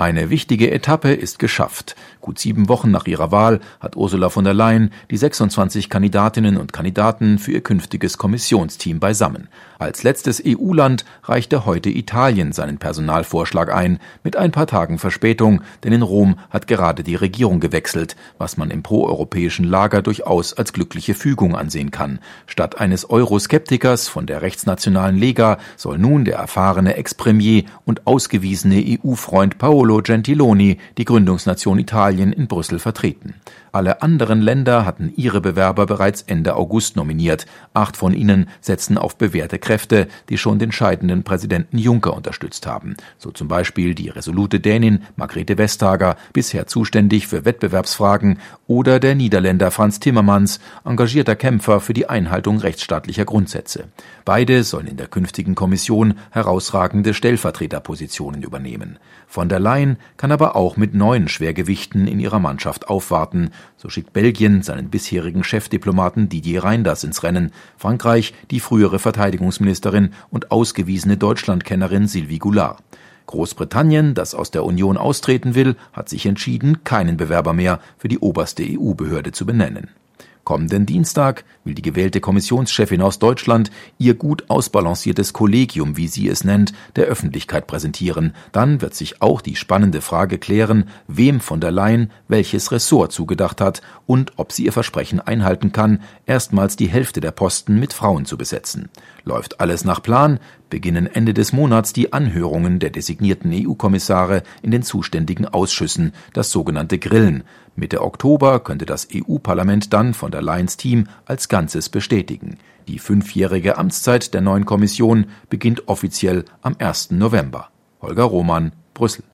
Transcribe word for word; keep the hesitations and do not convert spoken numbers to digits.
Eine wichtige Etappe ist geschafft. Gut sieben Wochen nach ihrer Wahl hat Ursula von der Leyen die sechsundzwanzig Kandidatinnen und Kandidaten für ihr künftiges Kommissionsteam beisammen. Als letztes E U-Land reichte heute Italien seinen Personalvorschlag ein, mit ein paar Tagen Verspätung, denn in Rom hat gerade die Regierung gewechselt, was man im proeuropäischen Lager durchaus als glückliche Fügung ansehen kann. Statt eines Euroskeptikers von der rechtsnationalen Lega soll nun der erfahrene Ex-Premier und ausgewiesene E U-Freund Paolo Gentiloni die Gründungsnation Italien in Brüssel vertreten. Alle anderen Länder hatten ihre Bewerber bereits Ende August nominiert. Acht von ihnen setzen auf bewährte Kräfte, die schon den scheidenden Präsidenten Juncker unterstützt haben. So zum Beispiel die resolute Dänin Margrethe Vestager, bisher zuständig für Wettbewerbsfragen, oder der Niederländer Frans Timmermans, engagierter Kämpfer für die Einhaltung rechtsstaatlicher Grundsätze. Beide sollen in der künftigen Kommission herausragende Stellvertreterpositionen übernehmen. Von der Leyen kann aber auch mit neuen Schwergewichten in ihrer Mannschaft aufwarten. So schickt Belgien seinen bisherigen Chefdiplomaten Didier Reynders ins Rennen, Frankreich die frühere Verteidigungsministerin und ausgewiesene Deutschlandkennerin Sylvie Goulard. Großbritannien, das aus der Union austreten will, hat sich entschieden, keinen Bewerber mehr für die oberste E U-Behörde zu benennen. Kommenden Dienstag will die gewählte Kommissionschefin aus Deutschland ihr gut ausbalanciertes Kollegium, wie sie es nennt, der Öffentlichkeit präsentieren. Dann wird sich auch die spannende Frage klären, wem von der Leyen welches Ressort zugedacht hat und ob sie ihr Versprechen einhalten kann, erstmals die Hälfte der Posten mit Frauen zu besetzen. Läuft alles nach Plan, beginnen Ende des Monats die Anhörungen der designierten E U-Kommissare in den zuständigen Ausschüssen, das sogenannte Grillen. Mitte Oktober könnte das E U-Parlament dann von der Leyens Team als Ganzes bestätigen. Die fünfjährige Amtszeit der neuen Kommission beginnt offiziell am ersten November. Holger Roman, Brüssel.